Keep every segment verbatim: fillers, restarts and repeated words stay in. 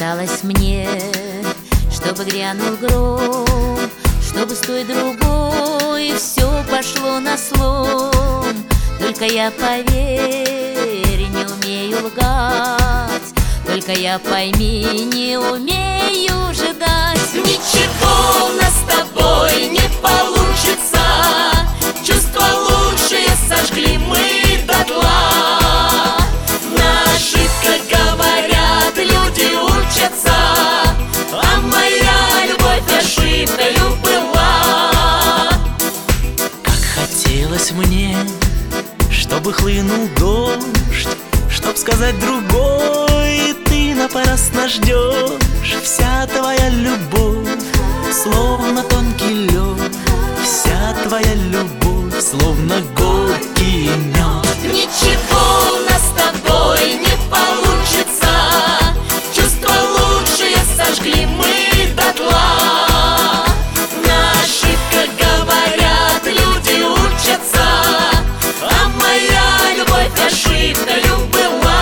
Осталось мне, чтобы грянул гром, чтобы с той другой все пошло на слом. Только я, поверь, не умею лгать, только я, пойми, не умею ждать. Ничего у нас с тобой не получится, чувства лучшие сожгли мы дотла. На ошибках, говорят, люди учатся, а моя любовь ошибкою была. Как хотелось мне, чтобы хлынул дождь, чтоб сказать другой, ты напрасно ждешь. Вся твоя любовь, словно тонкий лед, вся твоя любовь, словно горький мед. Ничего у нас с тобой не получится, чувства лучшие сожгли мы дотла. На ошибках, говорят, люди учатся, а моя любовь ошибкою была.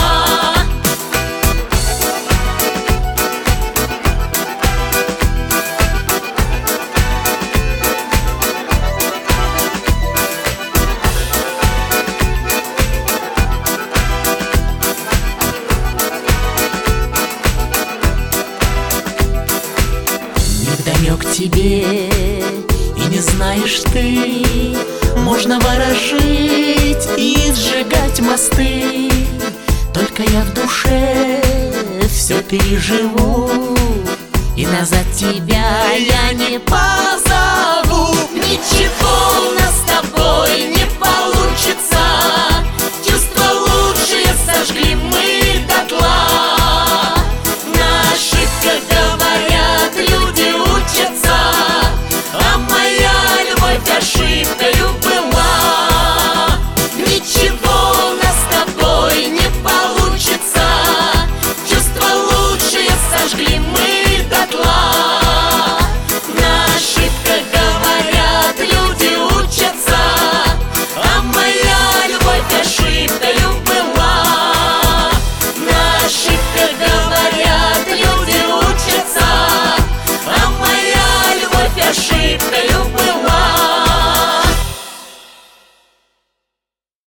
Невдомек тебе, и не знаешь ты, можно ворожить и сжигать мосты. Только я в душе все переживу, И назад тебя я не позову. Ничего у нас с тобой не